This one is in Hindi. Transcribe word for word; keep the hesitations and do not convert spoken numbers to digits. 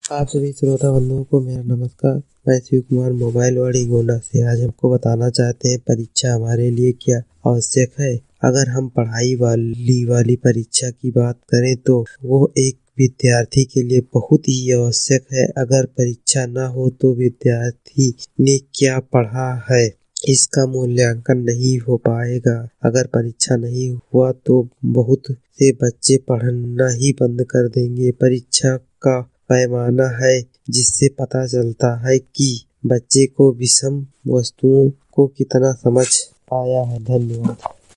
आप सभी श्रोता बंधुओं को मेरा नमस्कार। मैं शिव कुमार मोबाइल वाड़ी गोंडा से आज हमको बताना चाहते हैं परीक्षा हमारे लिए क्या आवश्यक है। अगर हम पढ़ाई वाली वाली परीक्षा की बात करें तो वो एक विद्यार्थी के लिए बहुत ही आवश्यक है। अगर परीक्षा न हो तो विद्यार्थी ने क्या पढ़ा है इसका मूल्यांकन नहीं हो पाएगा। अगर परीक्षा नहीं हुआ तो बहुत से बच्चे पढ़ना ही बंद कर देंगे। परीक्षा का पैमाना है जिससे पता चलता है कि बच्चे को विषम वस्तुओं को कितना समझ आया है। धन्यवाद।